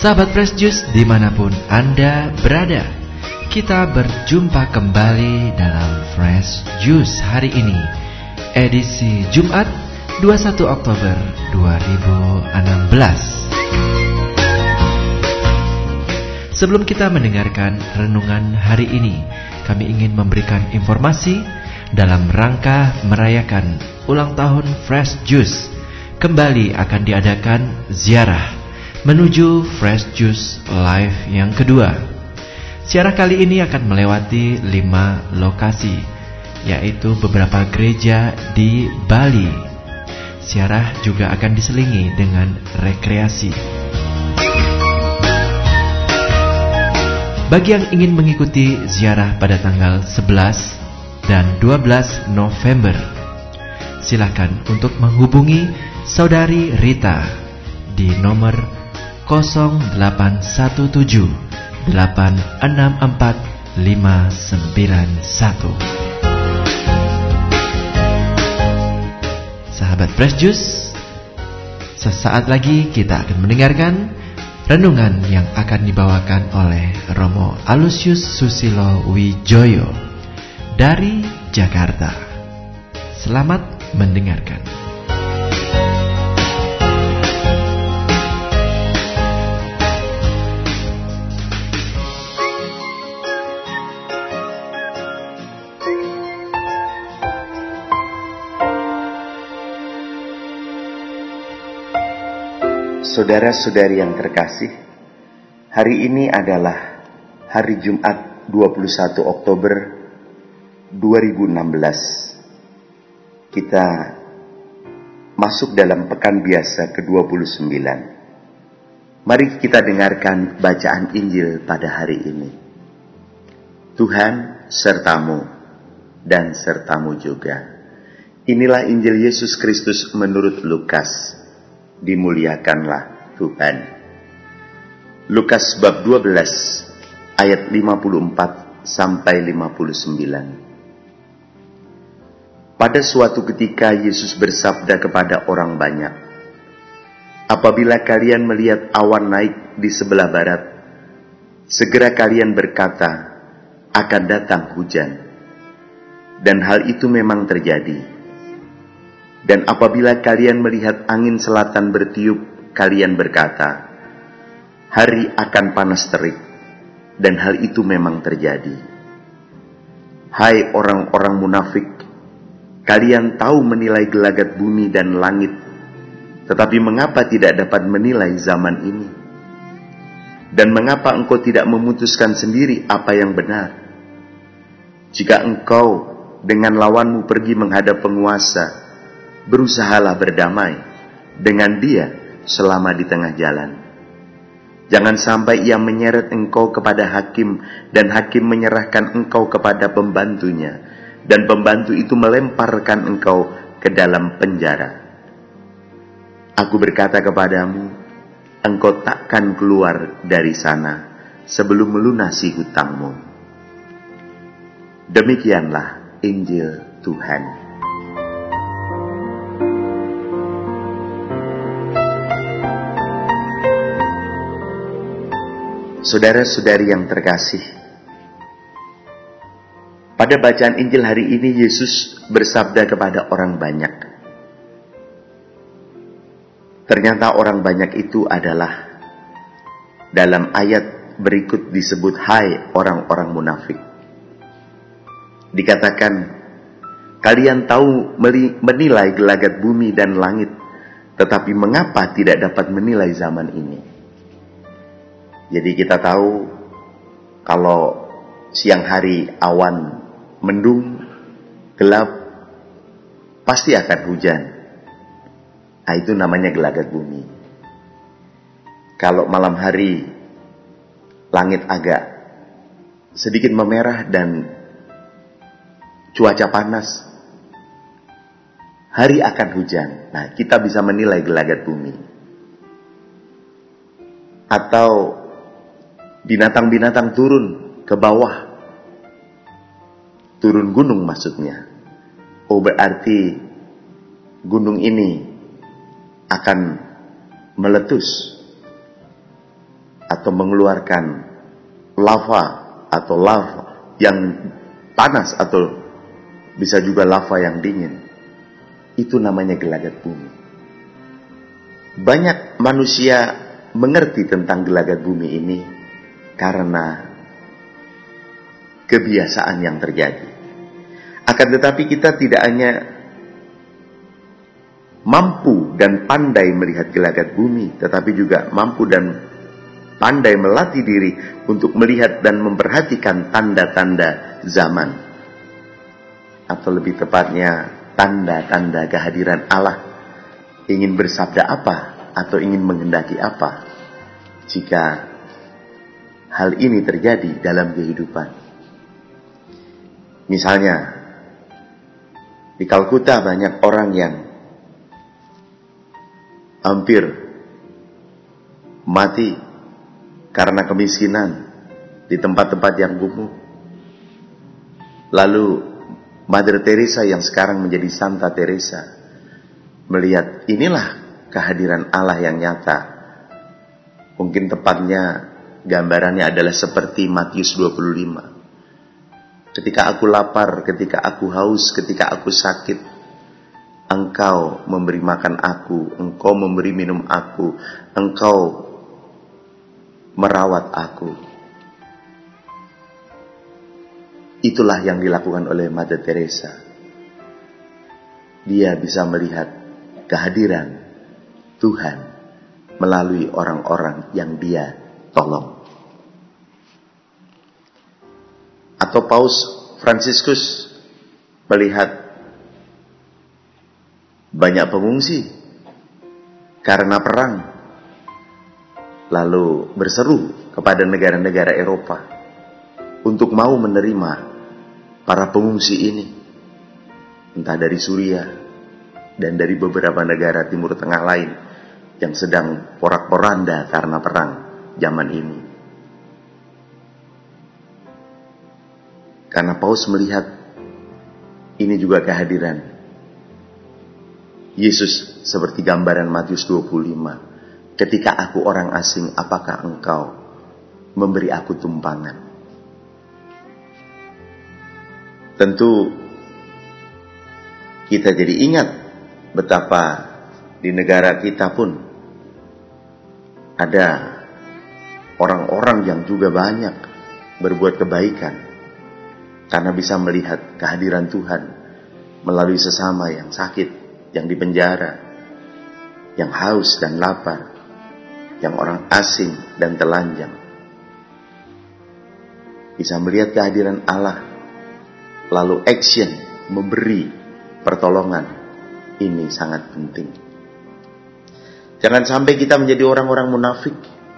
Sahabat Fresh Juice dimanapun Anda berada, kita berjumpa kembali dalam Fresh Juice hari ini, edisi Jumat 21 Oktober 2016. Sebelum kita mendengarkan renungan hari ini, kami ingin memberikan informasi dalam rangka merayakan ulang tahun Fresh Juice. Kembali akan diadakan ziarah menuju Fresh Juice Live yang kedua. Ziarah kali ini akan melewati 5 lokasi, yaitu beberapa gereja di Bali. Ziarah juga akan diselingi dengan rekreasi. Bagi yang ingin mengikuti ziarah pada tanggal 11 dan 12 November, silakan untuk menghubungi Saudari Rita di nomor 0817 864 591. Sahabat Fresh Juice, sesaat lagi kita akan mendengarkan renungan yang akan dibawakan oleh Romo Alusius Susilo Wijoyo dari Jakarta. Selamat mendengarkan. Saudara-saudari yang terkasih, hari ini adalah hari Jumat 21 Oktober 2016. Kita masuk dalam pekan biasa ke-29. Mari kita dengarkan bacaan Injil pada hari ini. Tuhan sertamu dan sertamu juga. Inilah Injil Yesus Kristus menurut Lukas. Dimuliakanlah Tuhan. Lukas bab 12 ayat 54 sampai 59. Pada suatu ketika Yesus bersabda kepada orang banyak, "Apabila kalian melihat awan naik di sebelah barat, segera kalian berkata, akan datang hujan." Dan hal itu memang terjadi. Dan apabila kalian melihat angin selatan bertiup, kalian berkata, hari akan panas terik. Dan hal itu memang terjadi. Hai orang-orang munafik, kalian tahu menilai gelagat bumi dan langit, tetapi mengapa tidak dapat menilai zaman ini? Dan mengapa engkau tidak memutuskan sendiri apa yang benar? Jika engkau dengan lawanmu pergi menghadap penguasa, berusahalah berdamai dengan dia selama di tengah jalan. Jangan sampai ia menyeret engkau kepada hakim, dan hakim menyerahkan engkau kepada pembantunya, dan pembantu itu melemparkan engkau ke dalam penjara. Aku berkata kepadamu, engkau takkan keluar dari sana sebelum melunasi hutangmu. Demikianlah Injil Tuhan. Saudara-saudari yang terkasih, pada bacaan Injil hari ini Yesus bersabda kepada orang banyak. Ternyata orang banyak itu adalah dalam ayat berikut disebut hai orang-orang munafik. Dikatakan, kalian tahu menilai gelagat bumi dan langit, tetapi mengapa tidak dapat menilai zaman ini? Jadi kita tahu kalau siang hari awan mendung, gelap, pasti akan hujan. Nah, itu namanya gelagat bumi. Kalau malam hari langit agak sedikit memerah dan cuaca panas, hari akan hujan. Nah, kita bisa menilai gelagat bumi. Atau binatang-binatang turun ke bawah, turun gunung maksudnya. Oh, berarti gunung ini akan meletus. atau mengeluarkan lava atau lava yang panas atau bisa juga lava yang dingin. Itu namanya gelagat bumi. Banyak manusia mengerti tentang gelagat bumi ini karena kebiasaan yang terjadi. Akan tetapi kita tidak hanya mampu dan pandai melihat gelagat bumi, tetapi juga mampu dan pandai melatih diri untuk melihat dan memperhatikan tanda-tanda zaman. Atau lebih tepatnya, tanda-tanda kehadiran Allah. Ingin bersabda apa atau ingin menghendaki apa jika hal ini terjadi dalam kehidupan. Misalnya, di Kalkuta banyak orang yang hampir mati karena kemiskinan di tempat-tempat yang kumuh. Lalu Mother Teresa yang sekarang menjadi Santa Teresa melihat inilah kehadiran Allah yang nyata. Mungkin tepatnya gambarannya adalah seperti Matius 25. Ketika aku lapar, ketika aku haus, ketika aku sakit, Engkau memberi makan aku, Engkau memberi minum aku, Engkau merawat aku. Itulah yang dilakukan oleh Mother Teresa. Dia bisa melihat kehadiran Tuhan melalui orang-orang yang dia tolong. Atau Paus Fransiskus melihat banyak pengungsi karena perang, lalu berseru kepada negara-negara Eropa untuk mau menerima para pengungsi ini, entah dari Suriah dan dari beberapa negara Timur Tengah lain yang sedang porak-poranda karena perang zaman ini. Karena Paus melihat ini juga kehadiran Yesus seperti gambaran Matius 25. Ketika aku orang asing, apakah engkau memberi aku tumpangan? Tentu kita jadi ingat betapa di negara kita pun ada orang-orang yang juga banyak berbuat kebaikan karena bisa melihat kehadiran Tuhan melalui sesama yang sakit, yang di penjara, yang haus dan lapar, yang orang asing dan telanjang. Bisa melihat kehadiran Allah, lalu action, memberi pertolongan. Ini sangat penting. Jangan sampai kita menjadi orang-orang munafik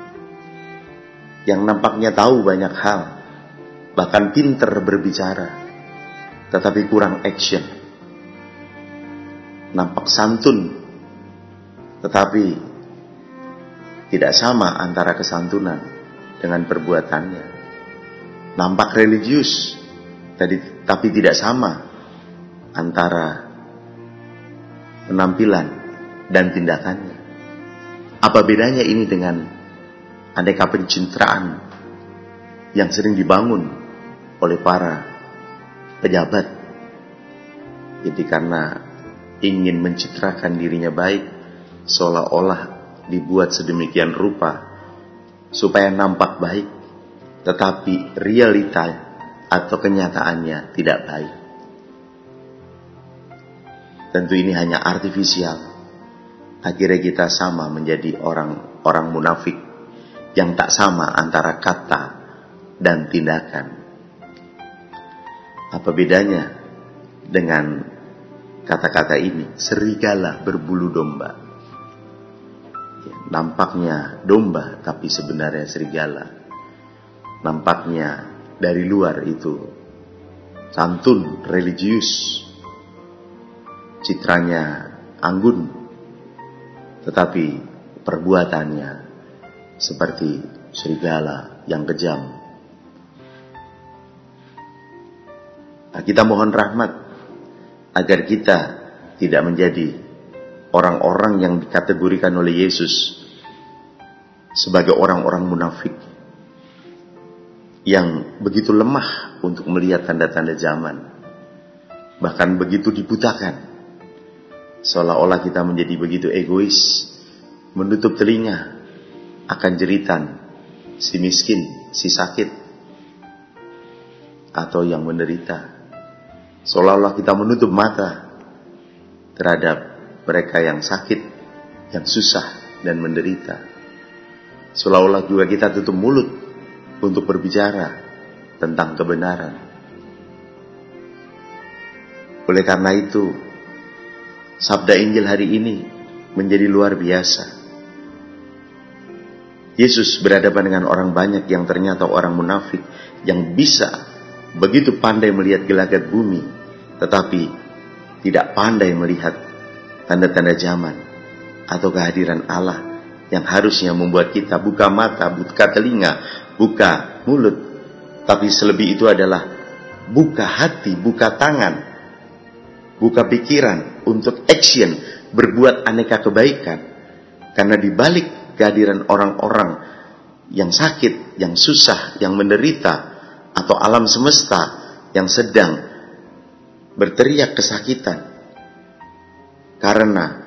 yang nampaknya tahu banyak hal, bahkan pintar berbicara, tetapi kurang action. Nampak santun, tetapi tidak sama antara kesantunan dengan perbuatannya. Nampak religius, tapi tidak sama antara penampilan dan tindakannya. Apa bedanya ini dengan aneka pencitraan yang sering dibangun oleh para pejabat? Jadi karena ingin mencitrakan dirinya baik, seolah-olah dibuat sedemikian rupa supaya nampak baik, tetapi realita atau kenyataannya tidak baik. Tentu ini hanya artifisial. Akhirnya kita sama menjadi orang munafik yang tak sama antara kata dan tindakan. Apa bedanya dengan kata-kata ini? Serigala berbulu domba. Nampaknya domba, tapi sebenarnya serigala. Nampaknya dari luar itu santun, religius, citranya anggun, tetapi perbuatannya seperti serigala yang kejam. Nah, kita mohon rahmat agar kita tidak menjadi orang-orang yang dikategorikan oleh Yesus sebagai orang-orang munafik yang begitu lemah untuk melihat tanda-tanda zaman, bahkan begitu dibutakan, seolah-olah kita menjadi begitu egois, menutup telinga akan jeritan si miskin, si sakit, atau yang menderita. Seolah-olah kita menutup mata terhadap mereka yang sakit, yang susah dan menderita. Seolah-olah juga kita tutup mulut untuk berbicara tentang kebenaran. Oleh karena itu, sabda Injil hari ini menjadi luar biasa. Yesus berhadapan dengan orang banyak yang ternyata orang munafik, yang bisa begitu pandai melihat gelagat bumi, tetapi tidak pandai melihat tanda-tanda zaman atau kehadiran Allah yang harusnya membuat kita buka mata, buka telinga, buka mulut. Tapi selebih itu adalah buka hati, buka tangan, buka pikiran untuk action, berbuat aneka kebaikan. Karena di balik kehadiran orang-orang yang sakit, yang susah, yang menderita, atau alam semesta yang sedang berteriak kesakitan karena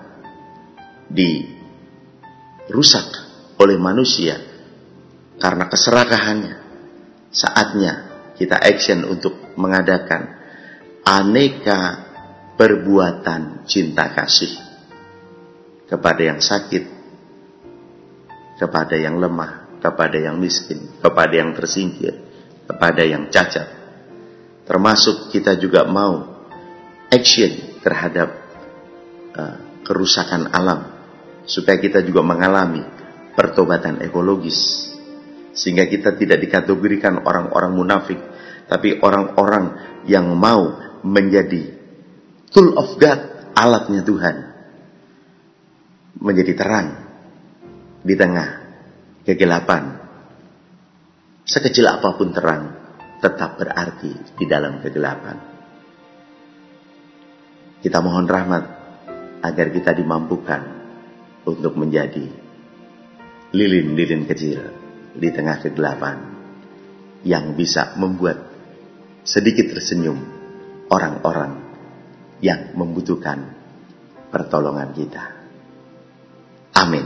dirusak oleh manusia karena keserakahannya, saatnya kita action untuk mengadakan aneka perbuatan cinta kasih kepada yang sakit, kepada yang lemah, kepada yang miskin, kepada yang tersingkir, kepada yang cacat. Termasuk kita juga mau action terhadap kerusakan alam, supaya kita juga mengalami pertobatan ekologis, sehingga kita tidak dikategorikan orang-orang munafik, tapi orang-orang yang mau menjadi tool of God, alatnya Tuhan, menjadi terang di tengah kegelapan. Sekecil apapun terang tetap berarti di dalam kegelapan. Kita mohon rahmat agar kita dimampukan untuk menjadi lilin-lilin kecil di tengah kegelapan yang bisa membuat sedikit tersenyum orang-orang yang membutuhkan pertolongan kita. Amin.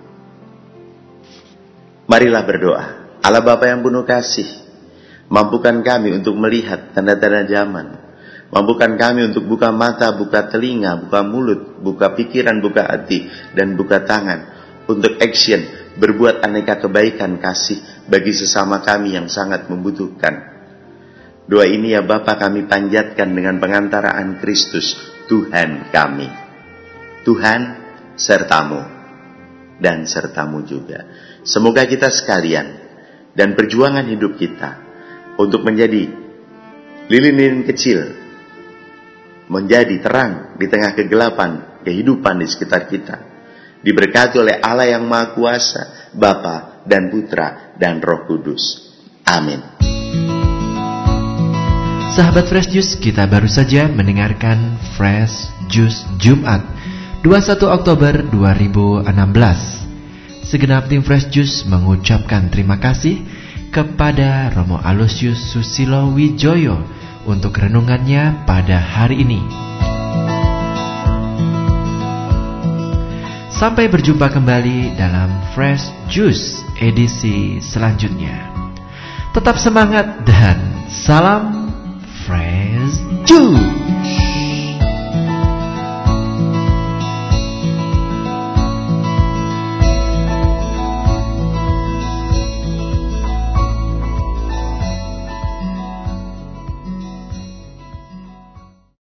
Marilah berdoa. Allah Bapa yang penuh kasih, mampukan kami untuk melihat tanda-tanda zaman. Mampukan kami untuk buka mata, buka telinga, buka mulut, buka pikiran, buka hati, dan buka tangan. Untuk action, berbuat aneka kebaikan kasih bagi sesama kami yang sangat membutuhkan. Doa ini ya Bapa kami panjatkan dengan pengantaraan Kristus, Tuhan kami. Tuhan sertamu dan sertamu juga. Semoga kita sekalian dan perjuangan hidup kita untuk menjadi lilin-lilin kecil, menjadi terang di tengah kegelapan kehidupan di sekitar kita, diberkati oleh Allah yang Maha Kuasa, Bapa dan Putra dan Roh Kudus. Amin. Sahabat Fresh Juice, kita baru saja mendengarkan Fresh Juice Jumat 21 Oktober 2016. Segenap tim Fresh Juice mengucapkan terima kasih kepada Romo Aloysius Susilo Wijoyo untuk renungannya pada hari ini. Sampai berjumpa kembali dalam Fresh Juice edisi selanjutnya. Tetap semangat dan salam Fresh Juice.